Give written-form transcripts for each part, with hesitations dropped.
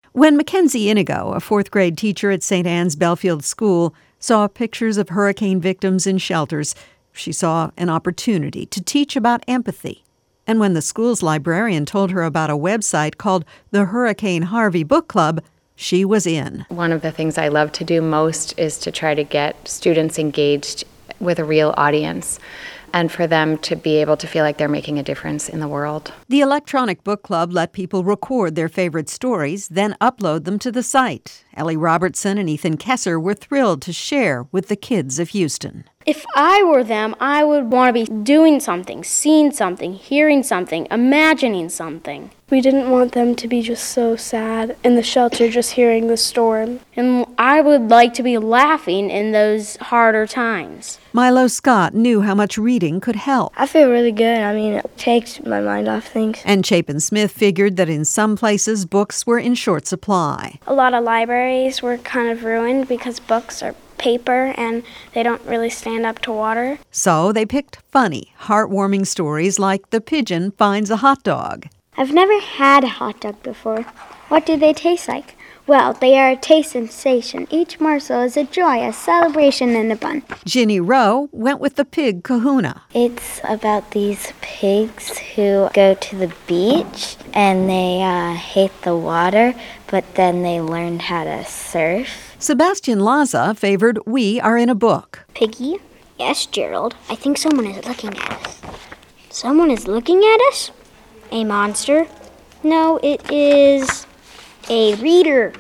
When Mackenzie Inigo, a fourth-grade teacher at St. Anne's Belfield School, saw pictures of hurricane victims in shelters, she saw an opportunity to teach about empathy. And when the school's librarian told her about a website called the Hurricane Harvey Book Club, she was in. One of the things I love to do most is to try to get students engaged with a real audience and for them to be able to feel like they're making a difference in the world. The electronic book club let people record their favorite stories, then upload them to the site. Ellie Robertson and Ethan Kesser were thrilled to share with the kids of Houston. If I were them, I would want to be doing something, seeing something, hearing something, imagining something. We didn't want them to be just so sad in the shelter just hearing the storm. And I would like to be laughing in those harder times. Milo Scott knew how much reading could help. I feel really good. It takes my mind off things. And Chapin Smith figured that in some places books were in short supply. A lot of libraries were kind of ruined because books are paper and they don't really stand up to water. So they picked funny, heartwarming stories like The Pigeon Finds a Hot Dog. I've never had a hot dog before. What do they taste like? Well, they are a taste sensation. Each morsel is a joy, a celebration in a bun. Ginny Rowe went with The Pig Kahuna. It's about these pigs who go to the beach and they hate the water, but then they learn how to surf. Sebastian Laza favored We Are in a Book. Piggy? Yes, Gerald. I think someone is looking at us. Someone is looking at us? A monster? No, it is a reader.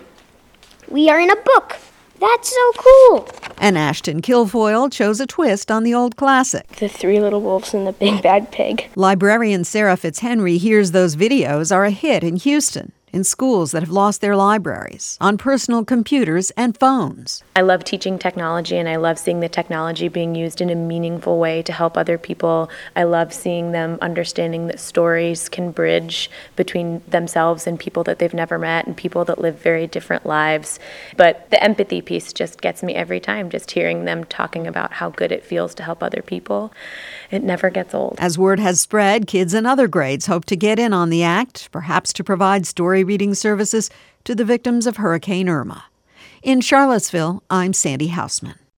We are in a book. That's so cool. And Ashton Kilfoyle chose a twist on the old classic. The Three Little Wolves and the Big Bad Pig. Librarian Sarah Fitzhenry hears those videos are a hit in Houston, in schools that have lost their libraries, on personal computers and phones. I love teaching technology, and I love seeing the technology being used in a meaningful way to help other people. I love seeing them understanding that stories can bridge between themselves and people that they've never met and people that live very different lives. But the empathy piece just gets me every time, just hearing them talking about how good it feels to help other people. It never gets old. As word has spread, kids in other grades hope to get in on the act, perhaps to provide story reading services to the victims of Hurricane Irma. In Charlottesville, I'm Sandy Hausman.